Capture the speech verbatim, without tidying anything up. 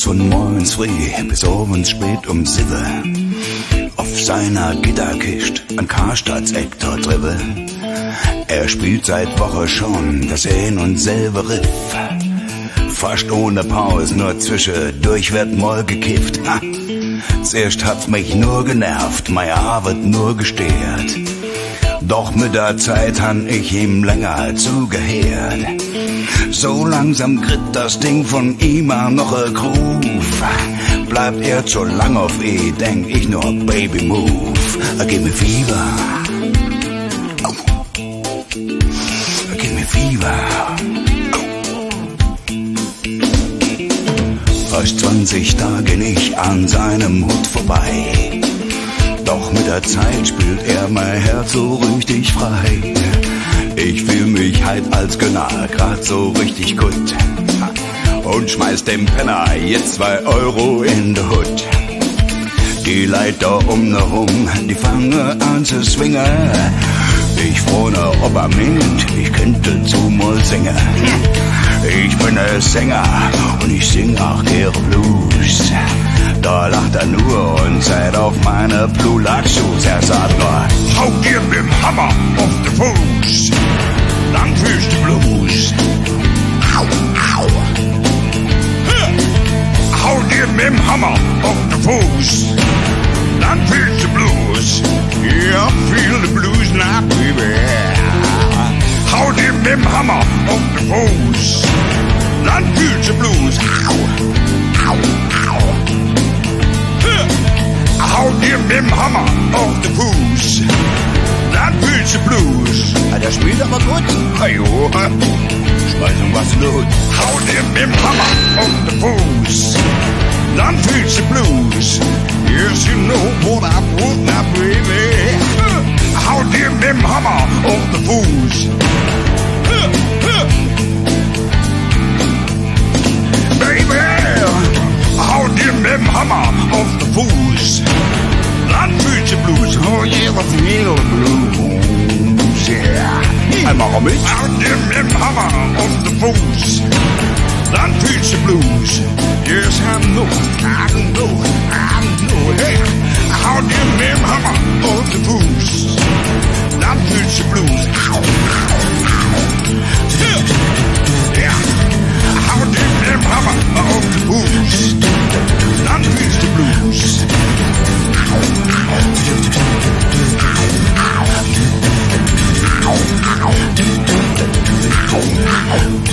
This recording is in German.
von morgens früh bis abends spät um sieben auf seiner Gitterkist an Karstadts Ektor drüber. Er spielt seit Woche schon das ein und selbe Riff. Fast ohne Pause, nur zwischendurch wird mal gekifft. Ha. Zuerst hat's mich nur genervt, meine Arbeit nur gestört. Doch mit der Zeit han ich ihm länger zugehört. So langsam kriegt das Ding von ihm noch a Groove. Bleibt er zu lang auf eh, denk ich nur Baby Move. Give me fever. Oh. Give me fever. Fast zwanzig Tage nicht an seinem Hut vorbei. Doch mit der Zeit spült er mein Herz so richtig frei. Ich fühl mich halt als Gönner grad so richtig gut. Und schmeiß dem Penner jetzt zwei Euro in de Hut. Die Leiter um ne rum, die fangen an zu swingen. Ich frone, ob er meint, ich könnte zu mal singen. Ich bin ein Sänger und ich sing auch gerne Blues. Da lacht er nur und zeigt auf meine Blue Lack-Shoes. Er sagt nur, hau dir mit dem Hammer auf den Fuß, dann fühlst du Blues. Au, au. Hau dir mit dem Hammer auf den Fuß, dann fühlst du Blues. Ja, feel the blues now, baby. Hau dir mit dem Hammer auf den Fuß, dann fühlst du Blues. Au, au, au. Hau dir mit dem Hammer auf den Fuß, dann fühlst du Blues. Ja, der spielt aber gut. Ajo, schmeißen was los. Hau dir mit dem Hammer auf den Fuß, dann fühlst du Blues. Yes, you know what I want now, baby. Hau dir mit dem Hammer auf den Fuß. Baby, hau dir mit dem Hammer auf den Fuß, dann fühlst du Blues. Oh yeah, I feel the blues, yeah. Einmal auch mit. Hau dir mit dem Hammer auf den Fuß, dann fühlst du Blues. Yes, I know, I know, I know, hey. Hau dir mit dem Hammer auf den Fuß, dann fühlst du Blues. Au, au, au. Yeah. Hau dir mit dem Hammer auf den Fuß, dann fühlst du Blues. Au, au, au.